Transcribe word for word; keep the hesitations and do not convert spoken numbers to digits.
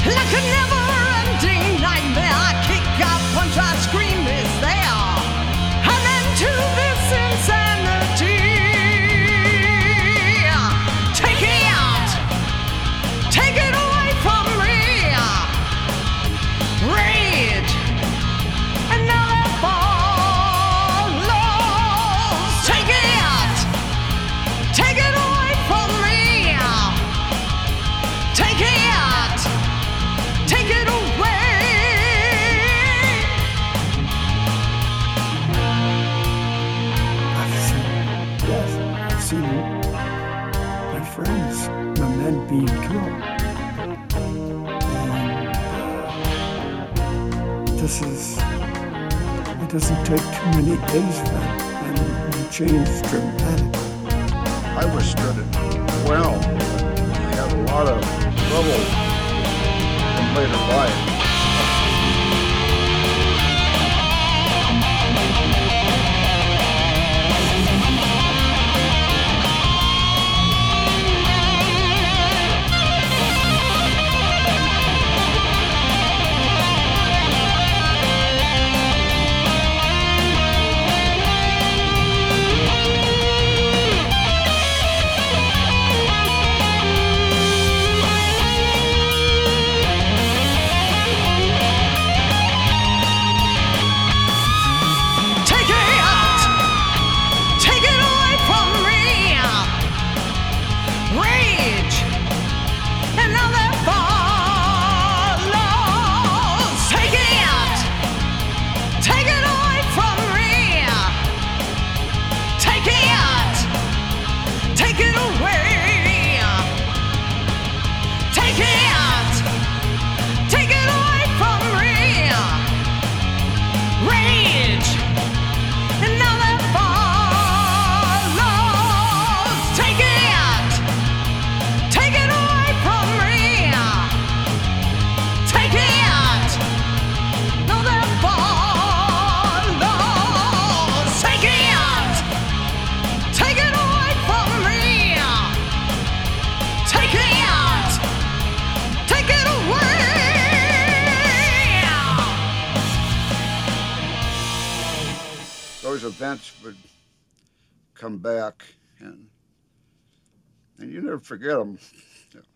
Like a never-ending nightmare, I kick, I punch, I scream, it's there. An end to this insanity. Take it out, take it away from me. Rage, and now it follows. Take it out, take it away from me. Take it out, take it away. I've seen death. I've seen my friends, the men being killed. And this is, it doesn't take too many days for that, and the change is dramatic. I withstood it well. I had a lot of trouble in later life. Take it out, take it away from me. Rage, and now that follows. Take it out, take it away from me. Take it out, take it away. Take it out, take it away from me. Rage, and now that follows. Take it out, take it away from me. Take it out, now that follows. Take it out, take it away from me. Take it out, take it away. Those events would come back, and and you never forget them.